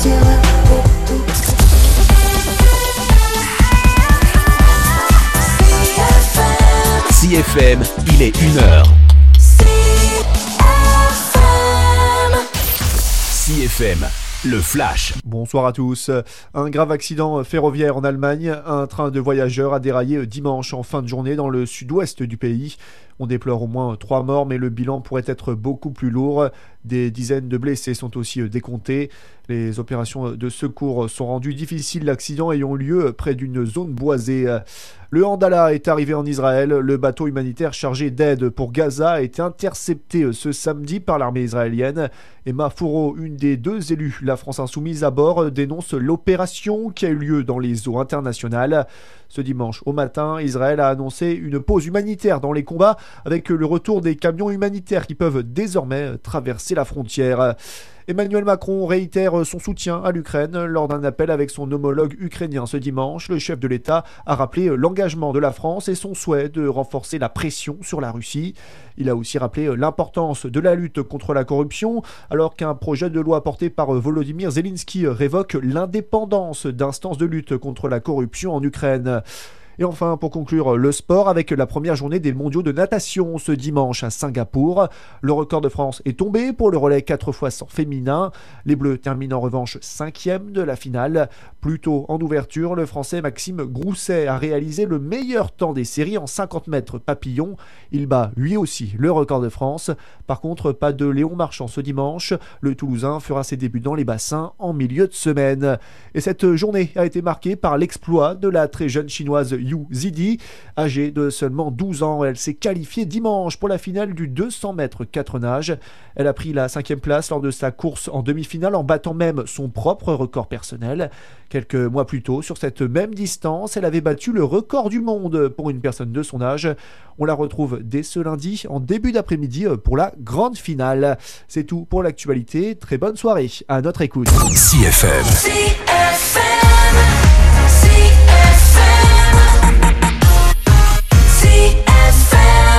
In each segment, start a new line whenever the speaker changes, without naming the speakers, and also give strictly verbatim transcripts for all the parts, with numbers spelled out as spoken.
C F M, il est une heure. C F M, le flash.
Bonsoir à tous. Un grave accident ferroviaire en Allemagne. Un train de voyageurs a déraillé dimanche en fin de journée dans le sud-ouest du pays. On déplore au moins trois morts, mais le bilan pourrait être beaucoup plus lourd. Des dizaines de blessés sont aussi décomptés. Les opérations de secours sont rendues difficiles, l'accident ayant lieu près d'une zone boisée. Le Handala est arrivé en Israël. Le bateau humanitaire chargé d'aide pour Gaza a été intercepté ce samedi par l'armée israélienne. Emma Fourreau, une des deux élus, la France Insoumise à bord, dénonce l'opération qui a eu lieu dans les eaux internationales. Ce dimanche au matin, Israël a annoncé une pause humanitaire dans les combats avec le retour des camions humanitaires qui peuvent désormais traverser la frontière. Emmanuel Macron réitère son soutien à l'Ukraine lors d'un appel avec son homologue ukrainien ce dimanche. Le chef de l'État a rappelé l'engagement de la France et son souhait de renforcer la pression sur la Russie. Il a aussi rappelé l'importance de la lutte contre la corruption, alors qu'un projet de loi porté par Volodymyr Zelensky révoque l'indépendance d'instances de lutte contre la corruption en Ukraine. Et enfin, pour conclure, le sport avec la première journée des mondiaux de natation ce dimanche à Singapour. Le record de France est tombé pour le relais quatre fois cent féminin. Les Bleus terminent en revanche cinquième de la finale. Plus tôt en ouverture, le Français Maxime Grousset a réalisé le meilleur temps des séries en cinquante mètres papillon. Il bat lui aussi le record de France. Par contre, pas de Léon Marchand ce dimanche. Le Toulousain fera ses débuts dans les bassins en milieu de semaine. Et cette journée a été marquée par l'exploit de la très jeune chinoise Yu Zidi. Âgée de seulement douze ans, elle s'est qualifiée dimanche pour la finale du deux cents mètres quatre nages. Elle a pris la cinquième place lors de sa course en demi-finale en battant même son propre record personnel. Quelques mois plus tôt, sur cette même distance, elle avait battu le record du monde pour une personne de son âge. On la retrouve dès ce lundi en début d'après-midi pour la grande finale. C'est tout pour l'actualité. Très bonne soirée à notre écoute.
C F M.
C F M. C F M.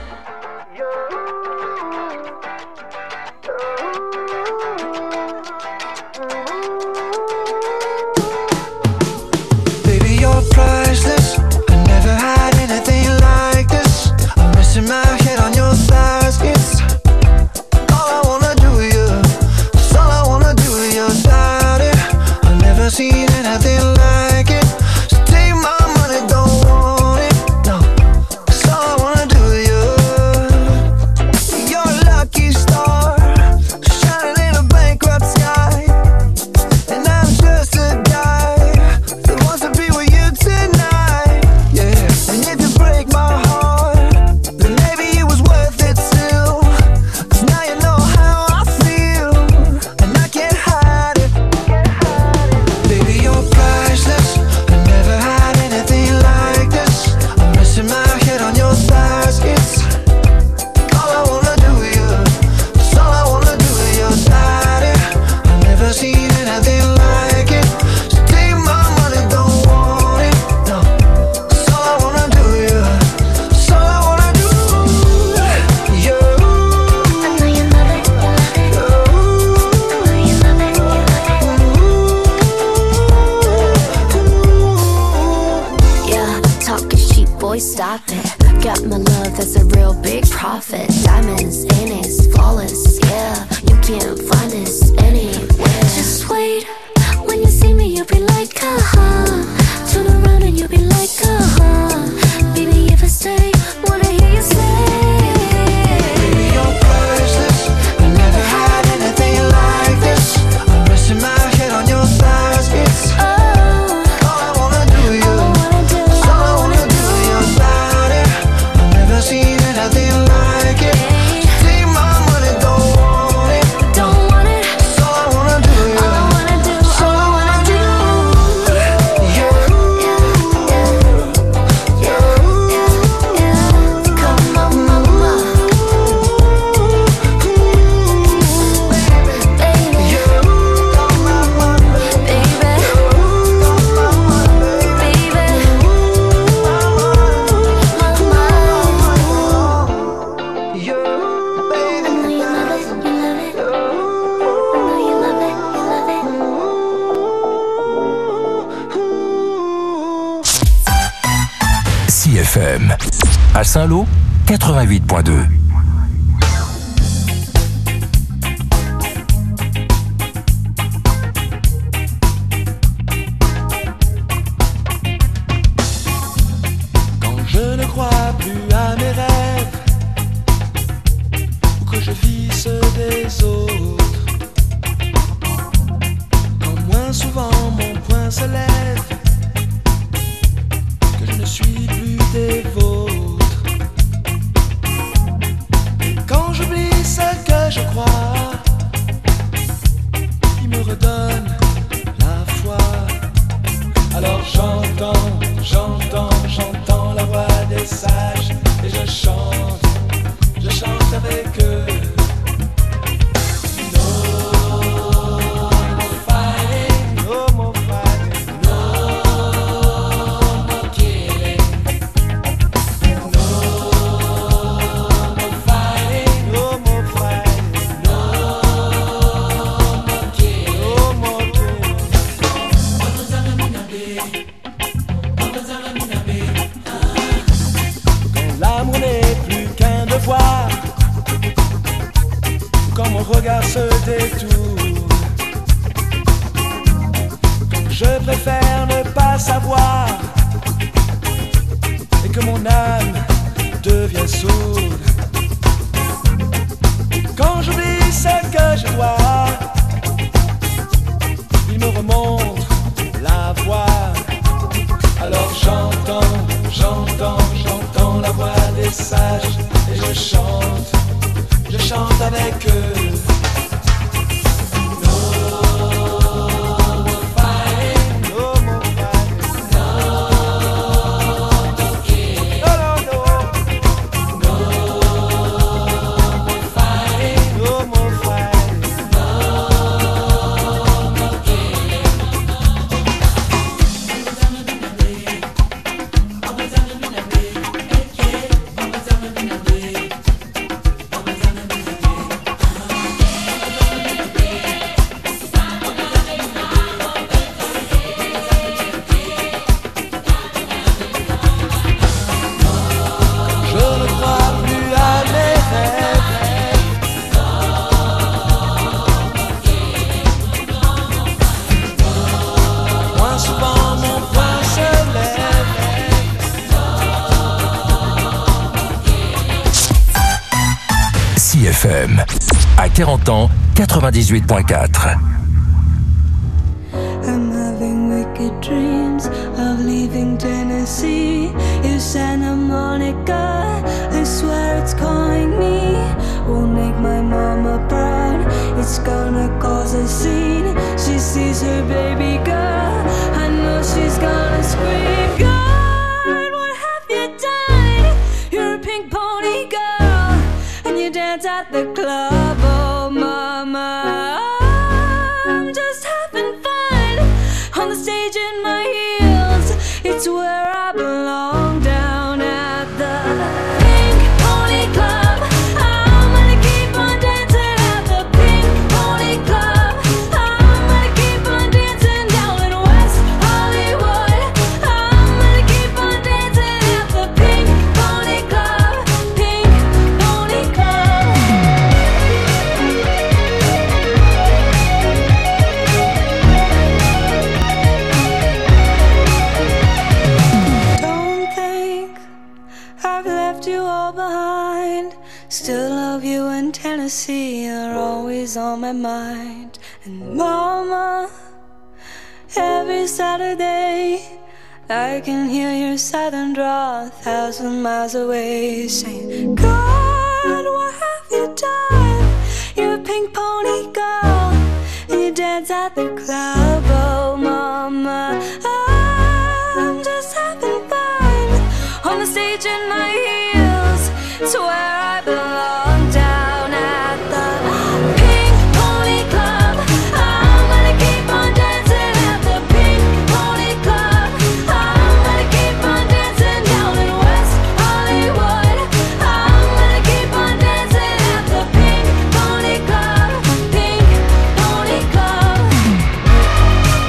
Baby, you're priceless. I never had anything like this. I'm missing my head on your thighs. It's all I wanna do, yeah. It's all I wanna do, yeah. Got it. I've never seen anything like it. So take my money, don't want it. No, it's all I wanna do, yeah. You're a lucky star, shining in a bankrupt sky. And I'm just a guy that wants to be with you tonight, yeah. And if you break my heart, then maybe it was worth it still. 'Cause now you know how I feel, and I can't hide it. Baby, you're priceless. I never had anything like this. I'm missing my head on your thighs. It's all I wanna do, yeah. It's all I wanna do, yeah. Got it. I've never seen anything like it. So take my money, don't want it. No, it's all I wanna do, yeah. It's all I wanna do, yeah.
I know you love it, you love it. I know you love it, you love it. Yeah, talking cheap, boy, stop it. Got my love, that's a real big profit. Diamonds in it, flawless, yeah. You can't find this anywhere. Just wait, when you see me, you'll be like, uh-huh. Turn around and you'll be like, uh-huh. Baby, if I stay, wanna hear you say.
Baby, you're priceless. I never had anything like this. I'm missing my head on your thighs. It's
Oh,
all I wanna do,
all I
yeah.
wanna do,
It's all I
all I
wanna do, yeah. Got it. I've never seen anything like it. So take my money, don't want it.
don't want it.
It's
F M. À Saint-Lô, quatre-vingt-huit point deux.
Quand je ne crois plus à mes rêves, ou que je vis ceux des autres, quand moins souvent mon poing se lève, que je ne suis plus des vôtres. Et quand j'oublie ce que je crois, il me redonne la foi. Alors j'entends, j'entends, j'entends la voix des sages, et je chante, je chante avec eux. Regard se détourne, je préfère ne pas savoir, et que mon âme devient sourde. Quand j'oublie ce que je vois, il me remonte la voix. Alors j'entends, j'entends, j'entends la voix des sages, et je chante, je chante avec eux.
F M. À quarante ans, quatre-vingt-dix-huit point quatre.
I'm having wicked dreams of leaving Tennessee. You Santa Monica, I swear it's calling me. Won't make my mama proud, it's gonna cause a scene. She sees her baby girl, I know she's gonna scream. God, what have you done? You're a pink pony girl, and you dance at the club, oh mama. I'm just having fun on the stage in my heels. It's where I belong, down at the Pink Pony Club. I'm gonna keep on dancing at the Pink Pony Club. I'm gonna keep on dancing down in West Hollywood. I'm gonna keep on dancing at the Pink Pony Club. Pink Pony Club. Don't think I've left you all behind. Still love you in Tennessee, you're always on my mind. And mama, every Saturday I can hear your southern drawl a thousand miles away, saying, God, what have you done? You're a pink pony girl, and you dance at the club, oh mama. I'm just having fun on the stage in my heels. It's where I belong, down at the Pink Pony Club. I'm gonna keep on dancing at the Pink Pony Club. I'm gonna keep on dancing down in West Hollywood. I'm gonna keep on dancing at the Pink Pony Club. Pink Pony Club.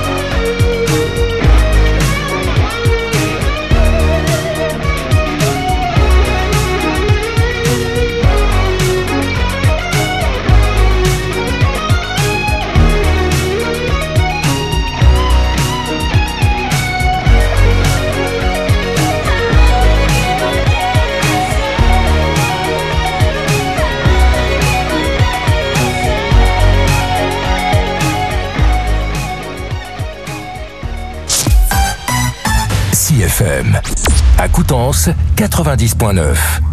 F M. À Coutances, quatre-vingt-dix point neuf.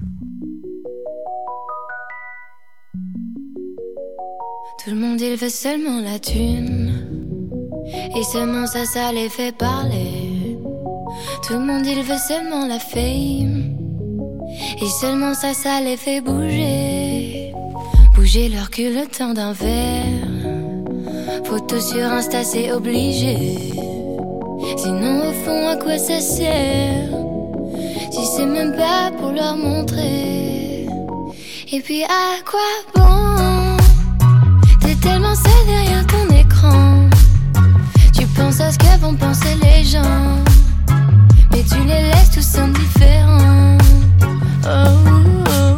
Tout le monde il veut seulement la thune, et seulement ça, ça les fait parler. Tout le monde il veut seulement la fame, et seulement ça, ça les fait bouger. Bouger leur cul le temps d'un verre, photo sur Insta c'est obligé. Sinon au fond à quoi ça sert, si c'est même pas pour leur montrer. Et puis à quoi bon, t'es tellement seul derrière ton écran, tu penses à ce que vont penser les gens, mais tu les laisses tous indifférents. Oh, oh, oh.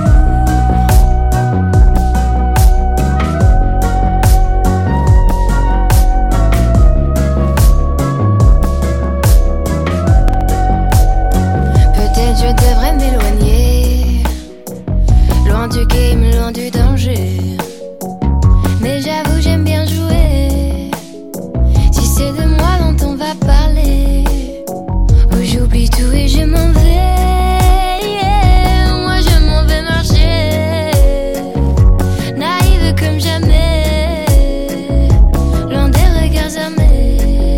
Peut-être je devrais m'éloigner, loin du game, loin du danger. Mais j'avoue j'aime bien jouer, si c'est de moi dont on va parler. Oh j'oublie tout et je m'en vais, yeah. Moi je m'en vais marcher, naïve comme jamais, loin des regards armés.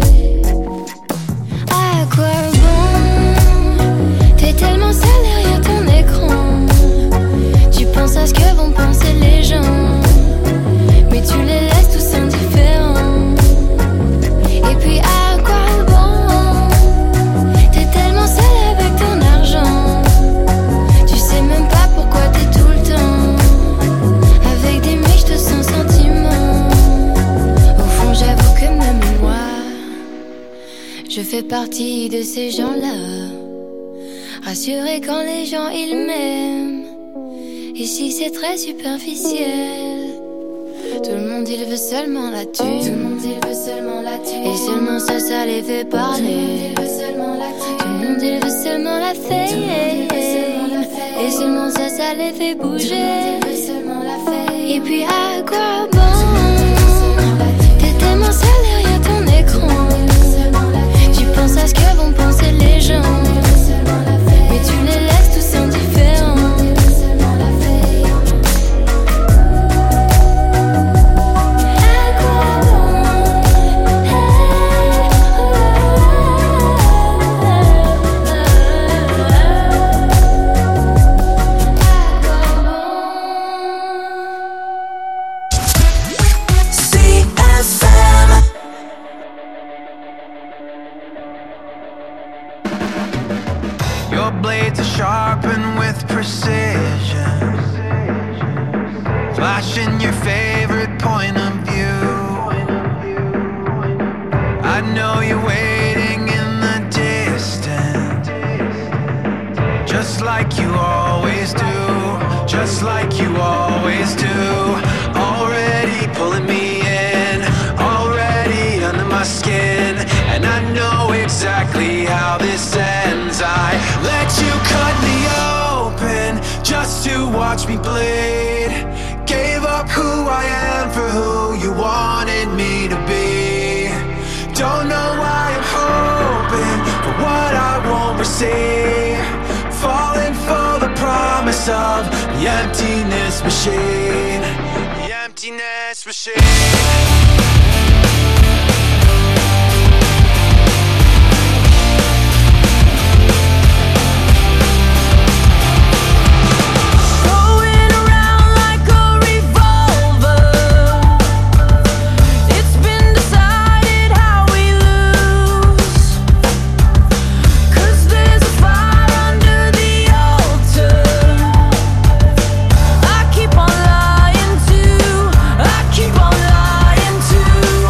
À quoi bon, t'es tellement seul derrière ton écran, tu penses à ce que vont penser les gens, mais tu les laisses tous indifférents. Et puis à quoi bon, t'es tellement seul avec ton argent, tu sais même pas pourquoi t'es tout le temps avec des miches de sans sentiment. Au fond j'avoue que même moi, je fais partie de ces gens-là, rassurés quand les gens ils m'aiment. Ici c'est très superficiel, tout le monde il veut seulement la thune, tout le monde il veut seulement la thune, et seulement ça, ça les fait parler. Tout le monde il veut seulement la thune, tout le monde il veut seulement la fame, et seulement ça, ça les fait bouger. Tout le monde il veut seulement la fame, et puis à quoi bon, t'es tellement seul derrière ton écran, tu penses à ce que vont penser les gens, mais tu les laisses tous indifférents.
Your blades are sharpened with precision, flashing your favorite point of view. I know you're waiting in the distance, just like you always do, just like you always do. Already pulling me in, already under my skin, and I know exactly how this ends. I let you cut me open just to watch me bleed. Gave up who I am for who you wanted me to be. Don't know why I'm hoping for what I won't receive, falling for the promise of the emptiness machine, the emptiness machine.
Keep on lying to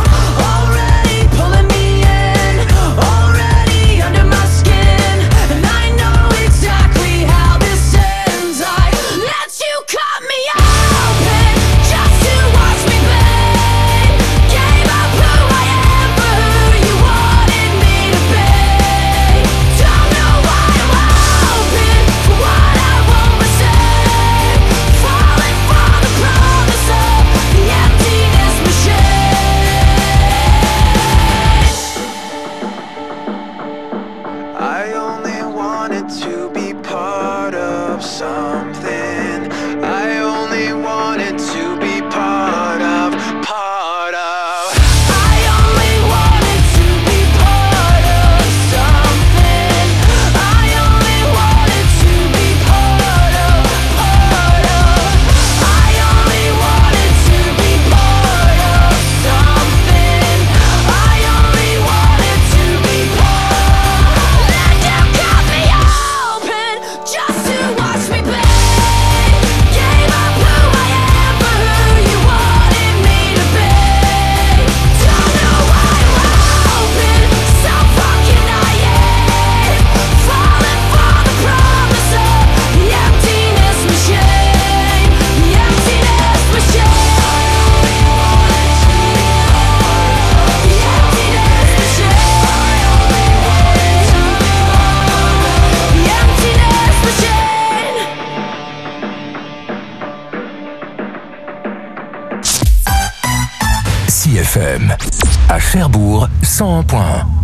à Cherbourg, cent un point un.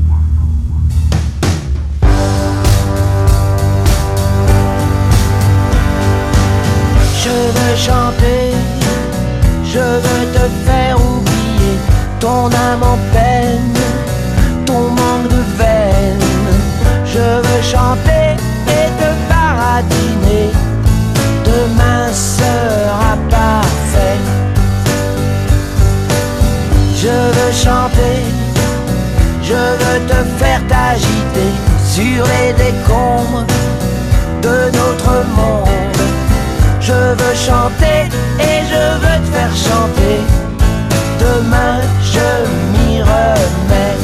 Je veux chanter, je veux te faire oublier ton âme en peine, ton manque de veine. Je veux chanter et te baratiner, demain sera parfait. Je veux chanter, je veux te faire t'agiter sur les décombres de notre monde. Je veux chanter et je veux te faire chanter, demain je m'y remets.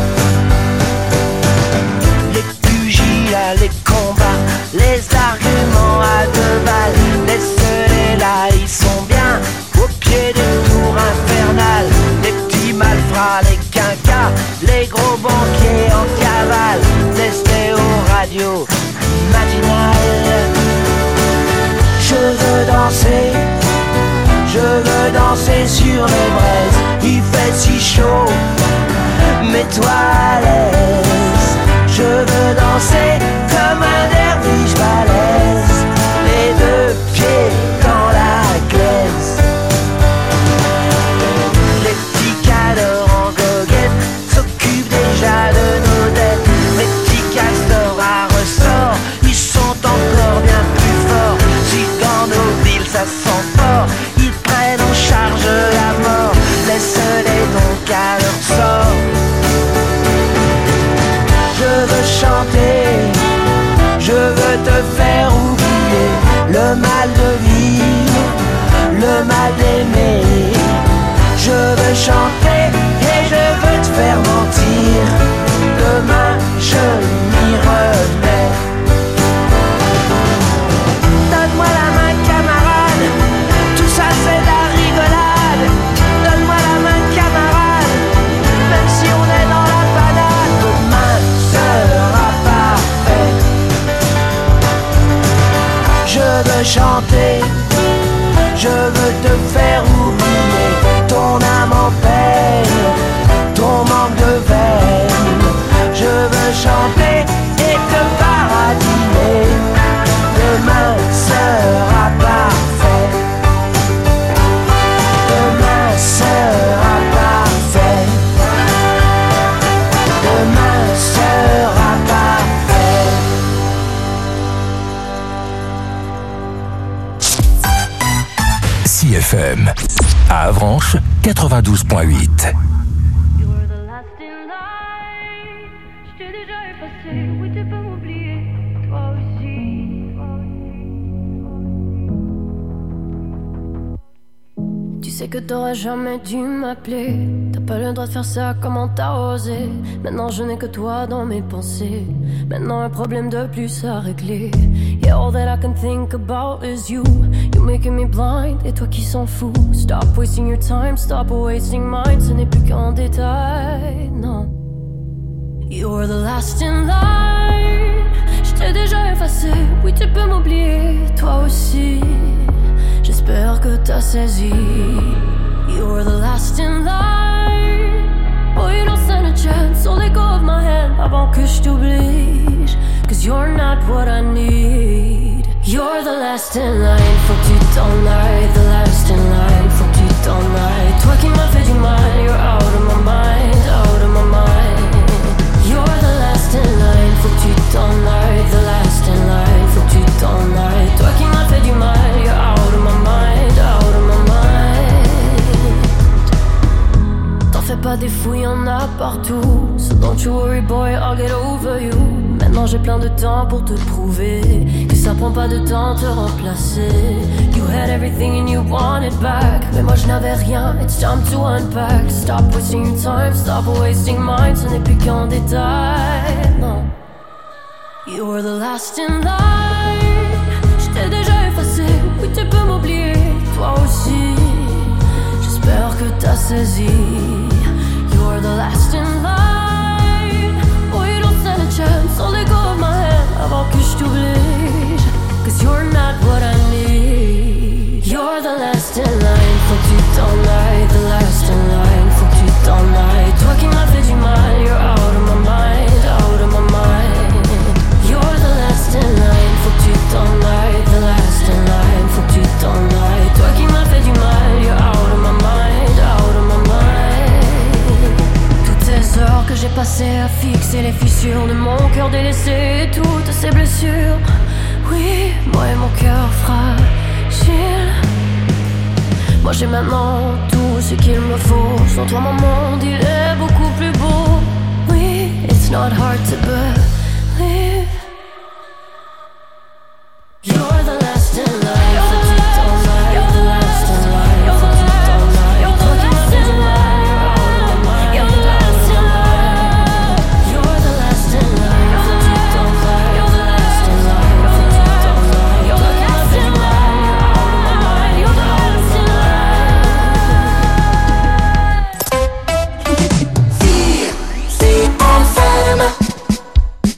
Les pugilats, les combats, les arguments à deux balles, laisse-les là, ils sont bien au pied des tours infernales. Les petits malfrats, les quinquas, les gros banquiers en cavale, laisse-les aux radios matinales. Je veux danser, je veux danser sur les braises. Il fait si chaud, mets-toi à l'aise. Je veux danser comme un derviche balèze, les deux pieds dans la glaise. Les petits cadors en goguette s'occupent déjà de nos dettes. Les petits castors à ressort, ils sont encore bien plus forts. Si dans nos villes ça sent fort, ils prennent en charge la mort. Laisse-les donc à leur sort. Je veux chanter, je veux te faire oublier le mal de vivre, le mal d'aimer. Je veux chanter et je veux te faire mentir, demain je m'y remets. Donne-moi la main camarade, tout ça c'est de la rigolade. Donne-moi la main camarade, même si on est dans la panade, demain sera parfait. Je veux chanter, je veux te faire oublier ton âme en peine, ton manque de veine. Je veux chanter et te baratiner, demain sera parfait, demain sera parfait, demain sera parfait.
C F M, à Avranches, quatre-vingt-douze point huit.
Tu sais que t'aurais jamais dû m'appeler. T'as pas le droit de faire ça, comment t'as osé. Maintenant je n'ai que toi dans mes pensées. Maintenant un problème de plus à régler. Yeah, all that I can think about is you. You're making me blind, et toi qui s'en fous. Stop wasting your time, stop wasting mine. Ce n'est plus qu'en détail, non. You're the last in line. Je t'ai déjà effacé, oui tu peux m'oublier, toi aussi. J'espère que t'as saisi. You're the last in line. Boy, you don't stand a chance, so let go of my hand avant que je t'oblige. Cause you're not what I need. You're the last in line, faut que tu t'en ailles. The last in line, faut que tu t'en ailles. Toi qui m'as fait du mal, you're out of my mind, out of my mind. You're the last in line, faut que tu t'en ailles. The last in line, faut que tu t'en ailles. Toi qui m'as fait du mal, you're out of my mind, out of my mind. T'en fais pas des fous, y'en a partout. So don't you worry boy, I'll get over you. Maintenant j'ai plein de temps pour te prouver que ça prend pas de temps te remplacer. You had everything and you want it back, mais moi je n'avais rien, it's time to unpack. Stop wasting your time, stop wasting mine. Ce n'est plus qu'en détail, non. You're the last in line. Je t'ai déjà effacé, oui tu peux m'oublier, toi aussi. J'espère que t'as saisi. You're the last in line. Boy, you don't stand a chance, so let go of my hand avant que je t'oblige. Cause you're not what I need. You're the last in line, faut que tu t'en ailles. The last in line, faut que tu t'en ailles. Toi qui que j'ai passé à fixer les fissures de mon cœur délaissé, toutes ces blessures. Oui, moi et mon cœur fragile. Moi j'ai maintenant tout ce qu'il me faut. Sans toi mon monde il est beaucoup plus beau. Oui, it's not hard to believe. You're the last in line. You're the last in line. You're the last in line. You're the last in line. You're the last in line. You're the last in line. You're the last in line. You're the last in line. You're the last in line.
C C F M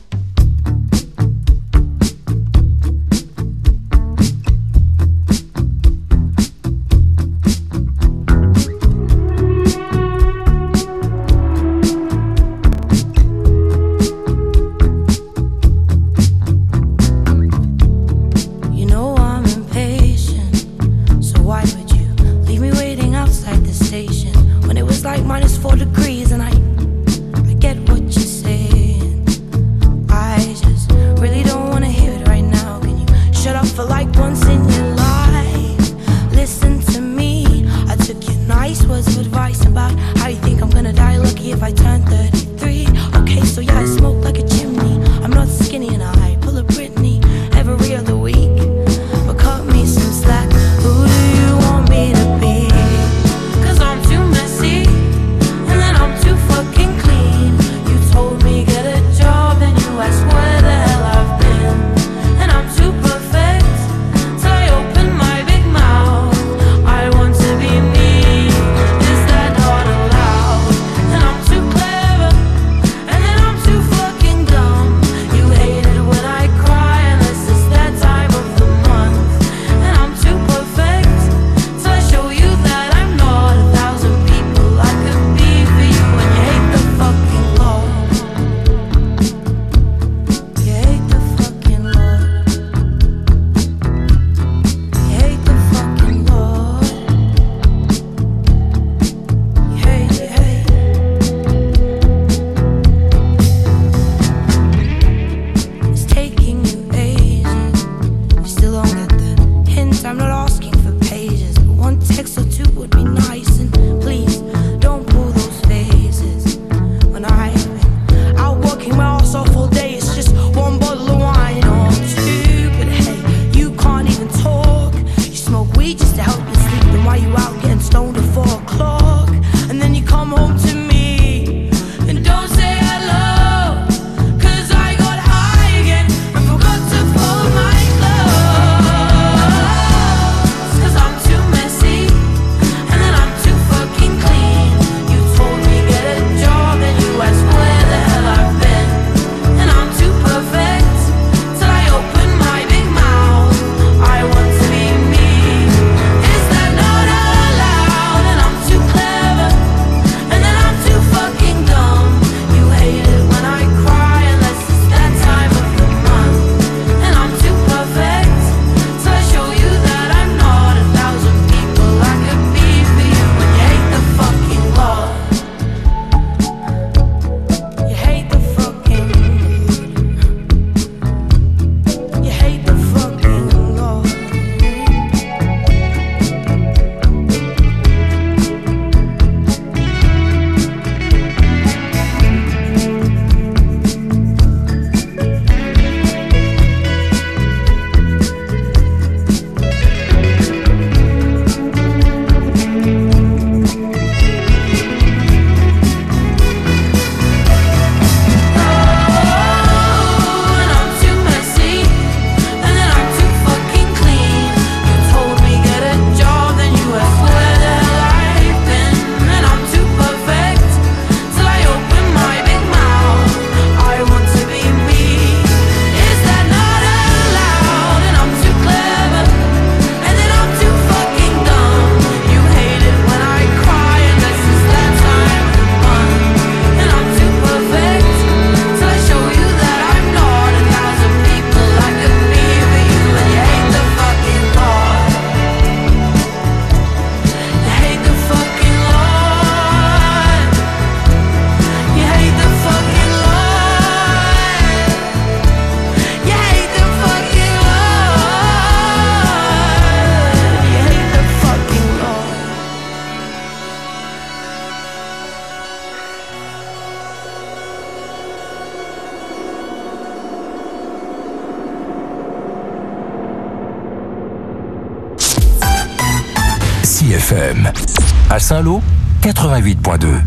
F M. À Saint-Lô, quatre-vingt-huit point deux.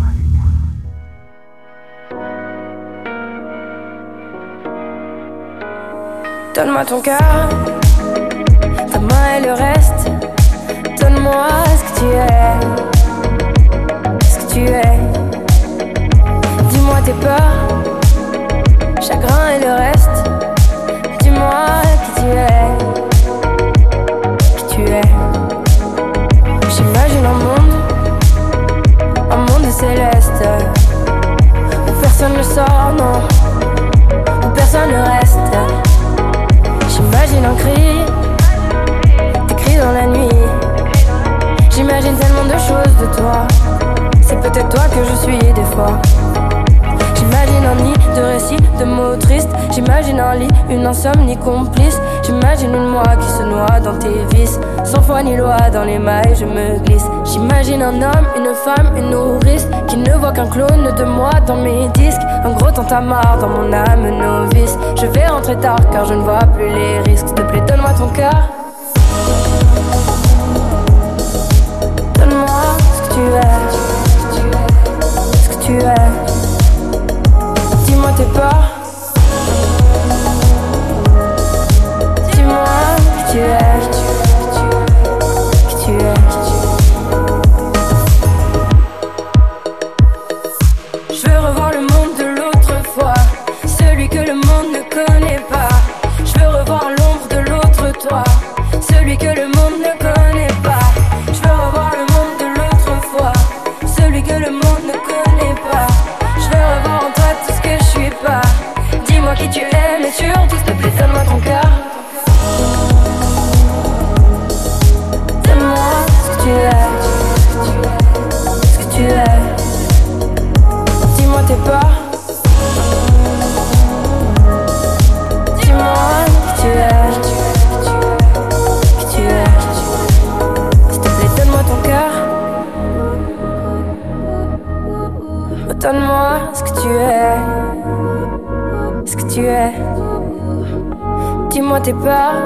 Donne-moi ton cœur, ta main et le reste. Donne-moi ce que tu es, ce que tu es. Dis-moi tes peurs, chagrin et le reste. Dis-moi qui tu es, qui tu es. J'imagine un monde, un monde céleste, où personne ne sort, non, où personne ne reste. J'imagine un cri, des cris dans la nuit. J'imagine tellement de choses de toi. C'est peut-être toi que je suis des fois. J'imagine un nid de récits, de mots tristes. J'imagine un lit, une insomnie complice. J'imagine une moi qui se noie dans tes vices. Sans foi ni loi, dans les mailles je me glisse. J'imagine un homme, une femme, une nourrice qui ne voit qu'un clone de moi dans mes disques. Un gros tintamarre dans mon âme novice. Je vais rentrer tard car je ne vois plus les risques. S'il te plaît, donne-moi ton cœur. Donne-moi ce que tu es, ce que tu es. Dis-moi tes peurs. Dis-moi qui tu es, qui tu es. Je veux revoir le monde de l'autre fois, celui que le monde ne connaît pas. Je veux revoir l'ombre de l'autre toi, celui que le monde ne connaît pas. Je veux revoir le monde de l'autre fois, celui que le monde ne connaît pas. Je veux revoir en toi tout ce que je suis pas. Dis-moi qui tu es, mais surtout s'il te plaît donne-moi ton cœur. Donne-moi ce que tu es, ce que tu es. Dis-moi tes peurs. Dis-moi qui tu es, qui tu es. S'il te plaît donne-moi ton cœur. Donne-moi ce que tu es, ce que tu es. Dis-moi tes peurs.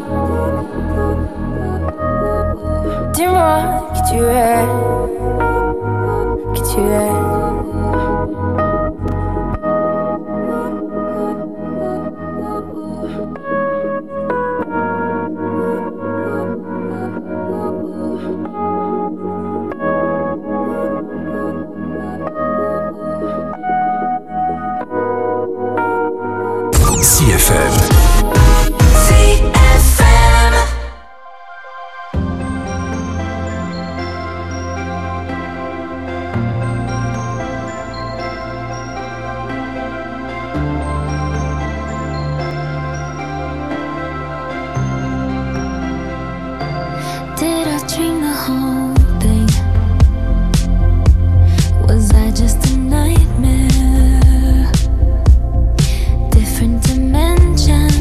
Dis-moi qui tu es, qui tu es.
C F M.
C F M.
Did I dream the whole thing? Was I just a nightmare? Different dimension.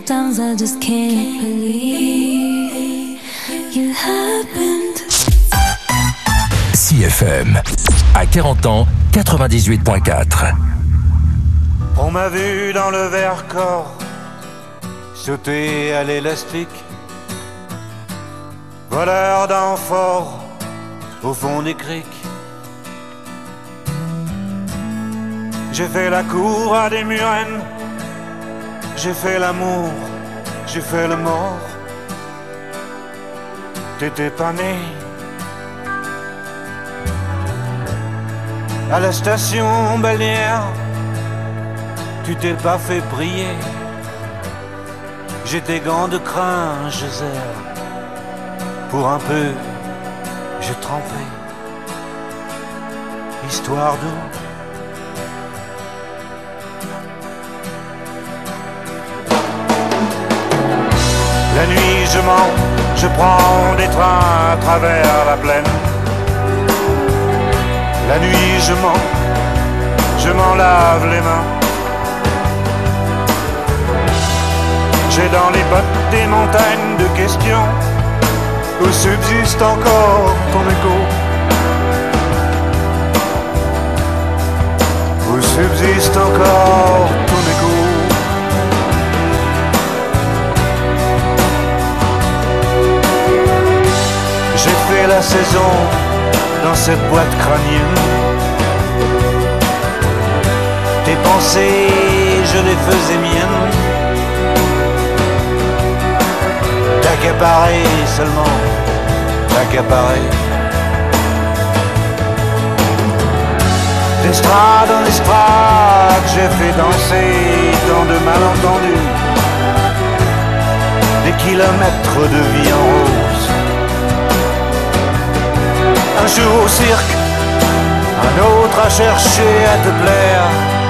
Sometimes I just can't believe you happened.
C F M, à quarante ans, quatre-vingt-dix-huit virgule quatre.
On m'a vu dans le Vercors sauter à l'élastique, voleur d'amphores au fond des criques. J'ai fait la cour à des murennes, j'ai fait l'amour, j'ai fait le mort. T'étais pas né. À la station balnéaire, tu t'es pas fait briller. J'ai tes gants de crin, je serre. Pour un peu, j'ai trempé. Histoire d'eau. La nuit je mens, je prends des trains à travers la plaine. La nuit je mens, je m'en lave les mains. J'ai dans les bottes des montagnes de questions où subsiste encore ton écho. Où subsiste encore ton écho. J'ai fait la saison dans cette boîte crânienne. Tes pensées, je les faisais miennes. T'accaparer seulement, t'accaparer. D'estrade en estrade, j'ai fait danser tant de malentendus. Des kilomètres de vie en rose. Un jour au cirque, un autre à chercher à te plaire.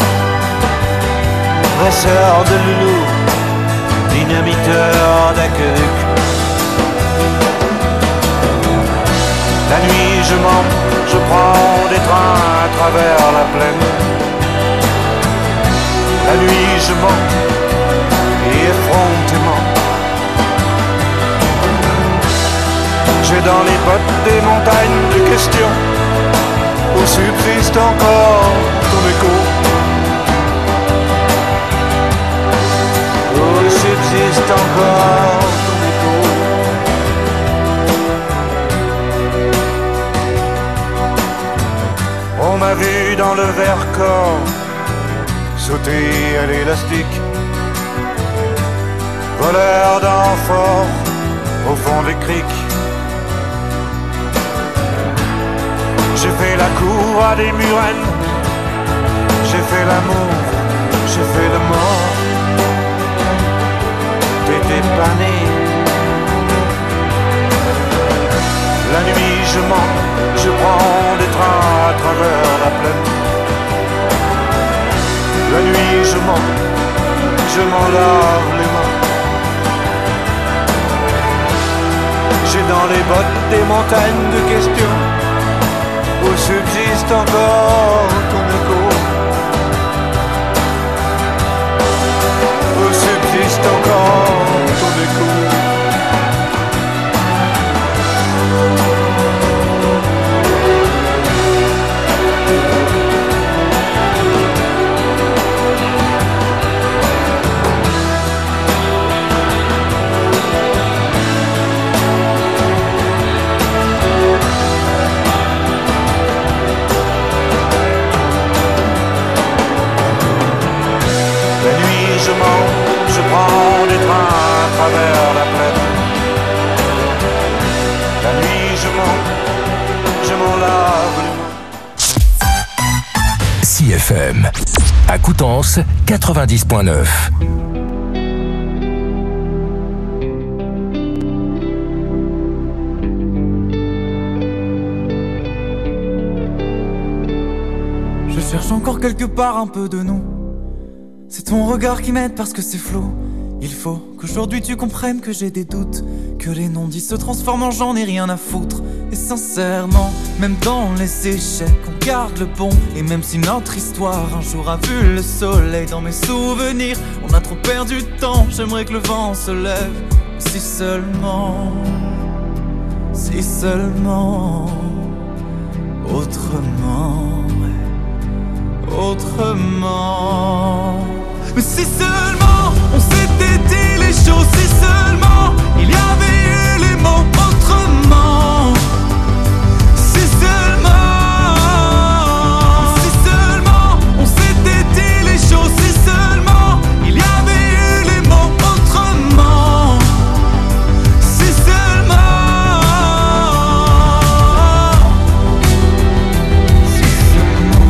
Dresseur de loulou, dynamiteur d'aqueduc. La nuit je mens, je prends des trains à travers la plaine. La nuit je mens, et effrontément. J'ai dans les bottes des montagnes de questions où subsiste encore ton écho. Où subsiste encore ton écho. On m'a vu dans le Vercors sauter à l'élastique, voleur d'amphores au fond des criques. J'ai fait la cour à des murennes, j'ai fait l'amour, j'ai fait le mort. T'étais pas né. La nuit je mens, je prends des trains à travers la plaine. La nuit je mens, je m'en lave les mains. J'ai dans les bottes des montagnes de questions où subsiste encore ton écho. Où subsiste encore ton écho. Je mens, je prends des trains à travers la plaine. La nuit je mens, je m'en lave les mains.
C F M, à Coutances, quatre-vingt-dix virgule neuf.
Je cherche encore quelque part un peu de nous. C'est ton regard qui m'aide parce que c'est flou. Il faut qu'aujourd'hui tu comprennes que j'ai des doutes, que les non-dits se transforment en j'en ai rien à foutre. Et sincèrement, même dans les échecs, on garde le bon. Et même si notre histoire un jour a vu le soleil, dans mes souvenirs, on a trop perdu de temps. J'aimerais que le vent se lève. Si seulement, si seulement, autrement, autrement. Mais si seulement on s'était dit les choses, si seulement il y avait eu les mots autrement. Si seulement, si seulement on s'était dit les choses, si seulement il y avait eu les mots autrement. Si seulement, si seulement,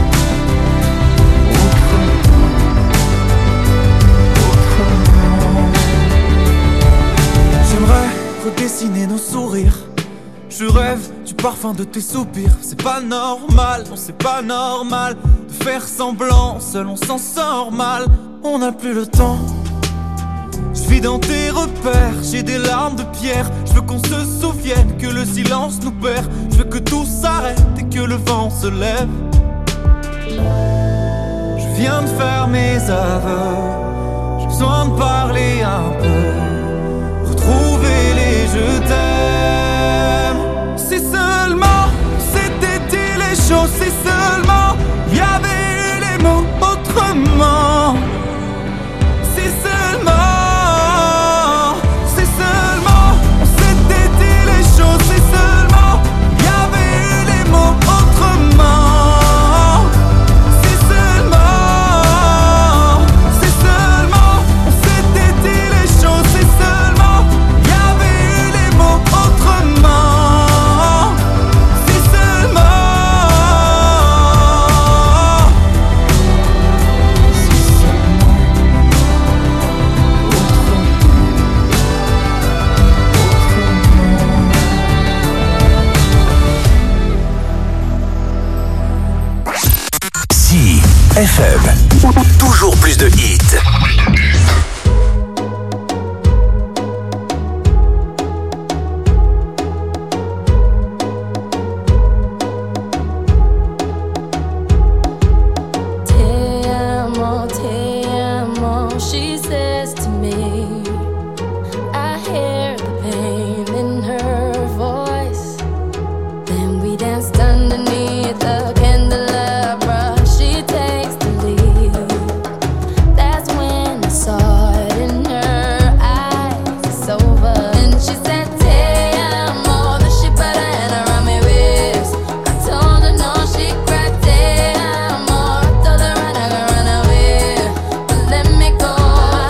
autrement. J'aimerais redessiner nos sourires. Je rêve du parfum de tes soupirs. C'est pas normal, non c'est pas normal de faire semblant, seul on s'en sort mal. On n'a plus le temps. Je vis dans tes repères, j'ai des larmes de pierre. Je veux qu'on se souvienne que le silence nous perd. Je veux que tout s'arrête et que le vent se lève. Je viens de faire mes aveux, j'ai besoin de parler un peu, retrouver les je t'aime. Si seulement c'était dit les choses, si seulement il y avait eu les mots autrement. Si seulement, si seulement on s'était dit les choses, si seulement il y avait eu les mots autrement. Si seulement, si seulement on s'était dit les choses, si seulement il y avait eu les mots autrement. Si seulement, si seulement,
Si F M, toujours plus de hits.
Te amo, te amo, she says to me. I hear the pain in her voice. Then we danced underneath the candelabra. She takes the lead. That's when I saw it in her eyes. It's over. And she said, Te amo. Then she put her hand around my waist. I told her no, she cried, Te amo. I told her I'm not gonna run away, but let me go.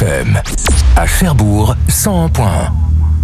F M. À Cherbourg, cent un point un.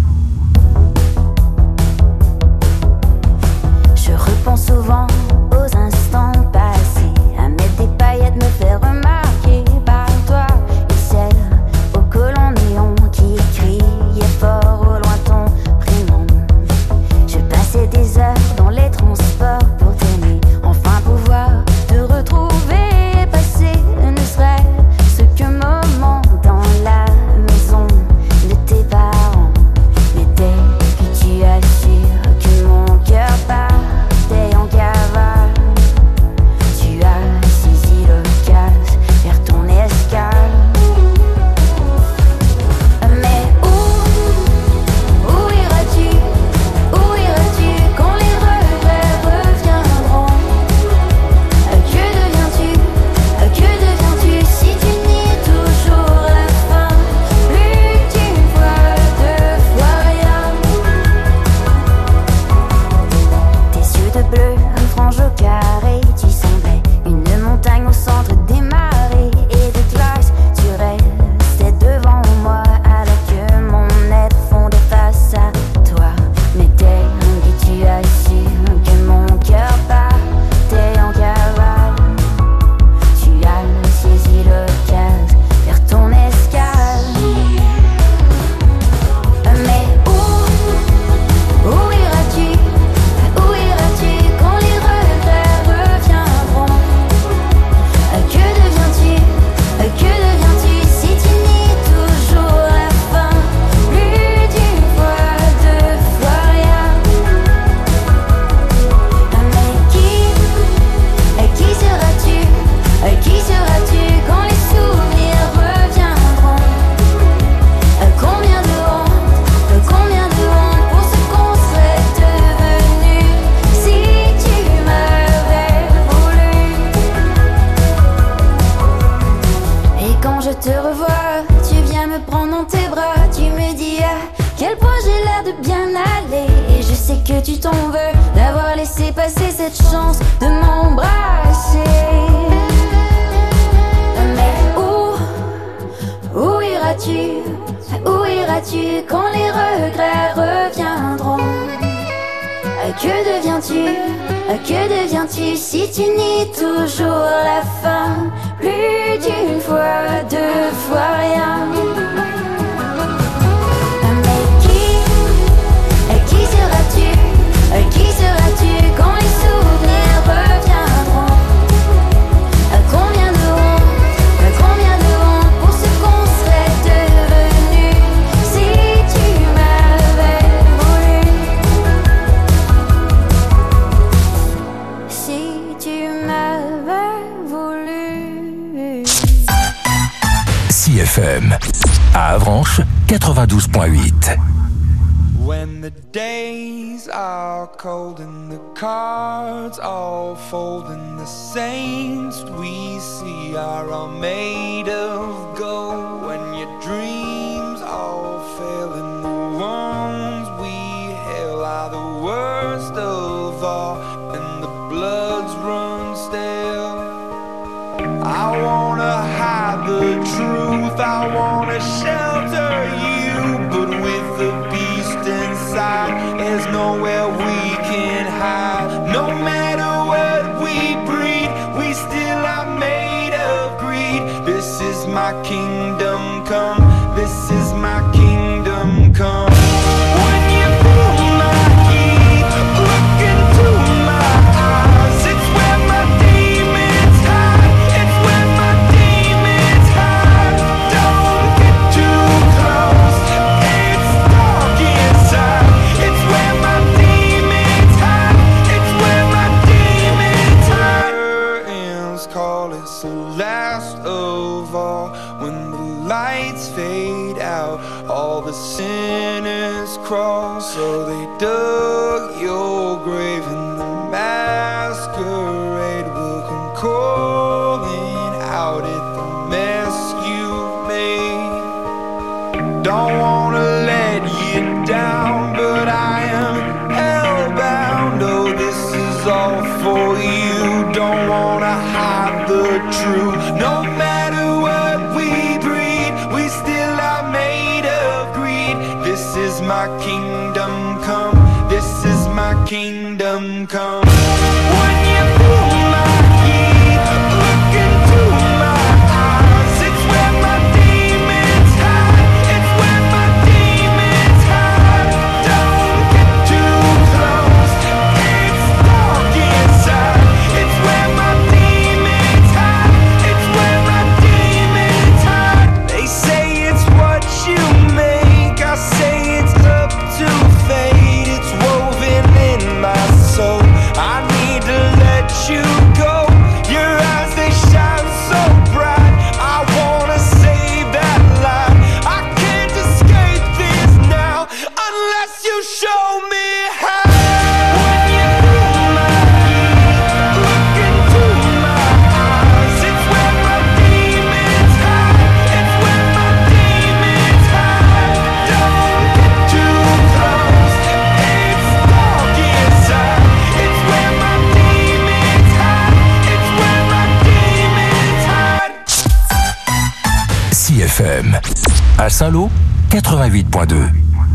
Je repense souvent aux instants passés, à mettre des paillettes, me faire remarquer par toi. Et celle au collant néon qui criait fort au loin ton prénom. Je passais des heures dans les transports pour t'aimer, enfin pouvoir te retrouver, passer ne serait-ce qu'un moment dans la maison de tes parents. Mais dès que tu assures que mon cœur partait en cavale, tu as saisi l'occasion vers ton escale. Mais où, où iras-tu, où iras-tu quand les regrets reviendront? Que deviens-tu, que deviens-tu si tu nies toujours la fin? Plus d'une fois, deux fois rien. Tes yeux de bleu, frange au carré, tu semblais une montagne au centre des marées et de glace. Tu restais devant moi alors que mon être fondait face à toi. Mais dès que tu as su que mon cœur partait en cavale, tu as saisi l'occasion vers ton escale. Mais où, où iras-tu, où iras-tu quand les regrets reviendront? Que deviens-tu, que deviens-tu si tu nies toujours la fin? Plus d'une fois, deux fois rien. Mais qui, qui seras-tu, qui seras-tu quand les souvenirs reviendront? Combien de honte, combien de honte pour ce qu'on serait devenu si tu m'avais voulu. Et quand je te revois, tu viens me prendre dans tes bras, tu me dis à quel point j'ai l'air de bien aller. Et je sais que tu t'en veux d'avoir laissé passer cette chance de m'embrasser. Mais où, où iras-tu, où iras-tu quand les regrets reviendront? Que deviens-tu, que deviens-tu si tu nies toujours la fin? Plus d'une fois, deux fois rien. Mais qui, qui seras-tu, qui seras-tu quand les souvenirs reviendront? Combien de honte, combien de honte pour ce qu'on serait devenu si tu m'avais voulu. Si tu m'avais voulu.
C F M. À Avranches, quatre-vingt-douze point huit.
When the days are cold and the cards all fold and the saints we see are all made of gold, when your dreams all fail and the ones we hail are the worst of all and the bloods run stale, I wanna hide the truth, I wanna shelter you, but with the beast inside, there's nowhere we can hide. No matter what we breed, we still are made of greed. This is my kingdom come, this is my kingdom come. When you feel my heat, look into my eyes, it's where my demons hide, it's where my demons hide. Don't get too close, it's dark inside, it's where my demons hide, it's where my demons hide. Curtains call, it's the last of all. When the lights fade out, all the sinners crawl. So they dug your grave and the masquerade will come calling out at the mess you've made. Don't wanna let you down, but I am hellbound. Oh, this is all for you. Don't wanna hide the truth. No matter what we breed, we still This is my kingdom come. This is my kingdom come. When you pull my key, look into my eyes. It's where my demons hide. It's where my demons hide. Don't get too close. It's dark inside. It's where my demons hide. It's where my demons hide. They say it's what you make. I say it's up to fate. It's woven in my soul. I need to let you go. Your eyes, they shine so bright. I wanna save that light. I can't escape this now unless you show me how. When you pull my key, look into my eyes. It's where my demons hide. It's where my demons hide. Don't get too close. It's dark inside. It's where my demons hide. It's where my demons hide.
C F M. À Saint-Lô, quatre-vingt-huit point deux.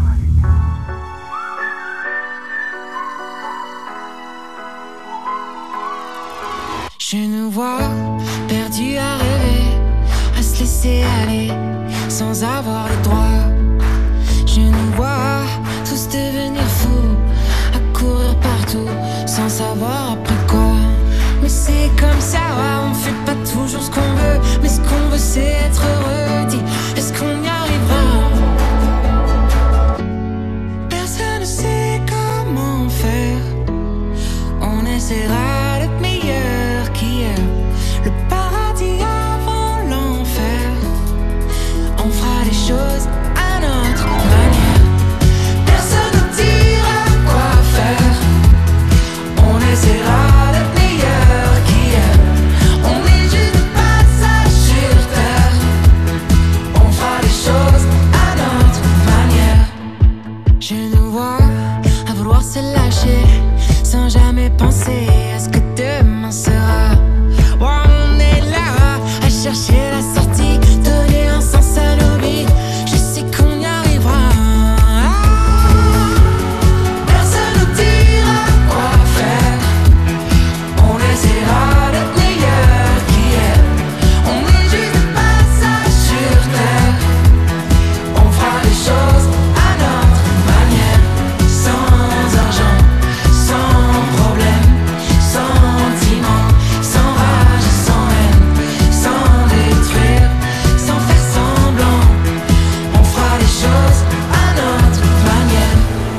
Je nous vois perdus à rêver, à se laisser aller sans avoir les droits. Je nous vois tous devenir fous, à courir partout sans savoir après quoi. Mais c'est comme ça, ouais, on fait pas toujours ce qu'on veut, mais ce qu'on veut c'est être heureux. Dis, est-ce qu'on y arrivera? Personne ne sait comment faire. On essaiera d'être meilleur qu'hier. Le paradis avant l'enfer. On fera les choses à notre manière. Personne ne dira quoi faire. On essaiera d'être meilleur qu'hier. On est juste de passage sur terre. On fera les choses à notre manière. Je nous vois à vouloir se lâcher sans jamais penser à ce que demain sera. Ouais, on est là à chercher la sortie, donner un sens à nos vies. Je sais qu'on y arrivera. Personne nous dira quoi faire. On essaiera d'être meilleur qu'hier. On est juste de passage sur terre. On fera les choses à notre manière. Sans argent, sans problème, sentiment, sans rage, sans haine, sans détruire, sans faire semblant. On fera les choses à notre manière.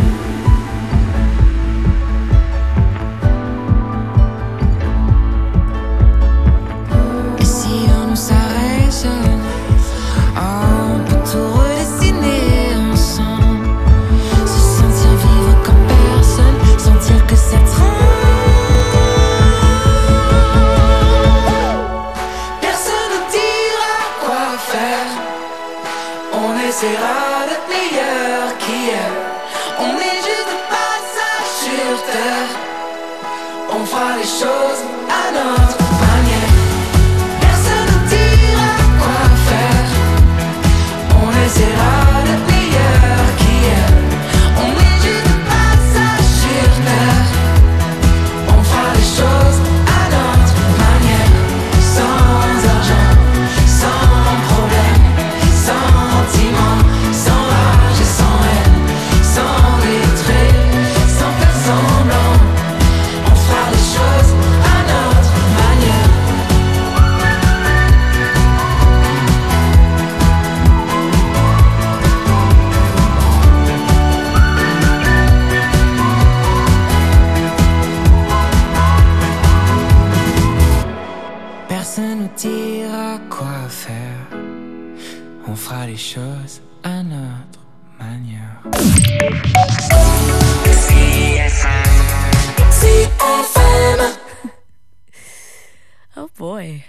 Et si on nous s'arrête, oh, on peut tout redessiner ensemble. Se sentir vivre comme personne, sentir que c'est trop. Personne ne dira quoi faire. On essaiera d'être meilleur qu'hier. On est juste de passage sur terre. On fera les choses à notre manière. Personne ne dira quoi faire. On essaiera d'être meilleur qu'hier. On est juste de passage sur terre. On fera les choses à notre manière. Sans argent, sans problème, sentiment, sans rage et sans haine, sans détruire, sans faire semblant. On fera les choses à notre manière. Personne nous dira quoi faire. On fera les choses à notre manière. C F M. C F M.
Oh boy.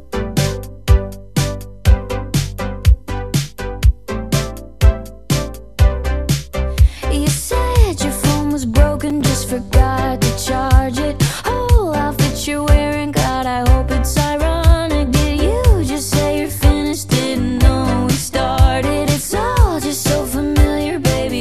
You said your phone was broken, just forgot to charge it. Whole outfit you're wearing, God, I hope it's ironic. Did you just say you're finished? Didn't know we started. It's all just so familiar, baby.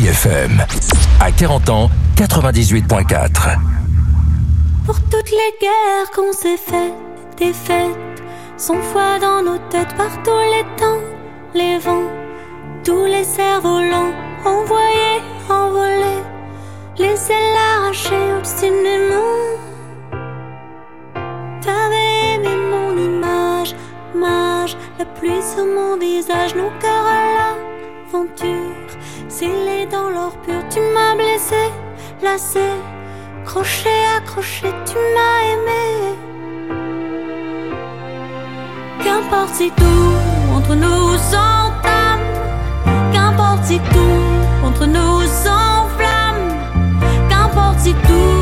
C F M. À quarante ans, quatre-vingt-dix-huit virgule quatre.
Pour toutes les guerres qu'on s'est faites, des fêtes, son foi dans nos têtes par tous les temps, les vents, tous les cerfs-volants, envoyés, envolés, les ailes arrachées obstinément. T'avais aimé mon image, mage, la pluie sur mon visage, nos cœurs à l'aventure, scellés dans l'or pur, tu m'as blessé, lassé, crochet, accroché, tu m'as aimé. Qu'importe si tout entre nous s'entame, qu'importe si tout entre nous s'enflamme, qu'importe si tout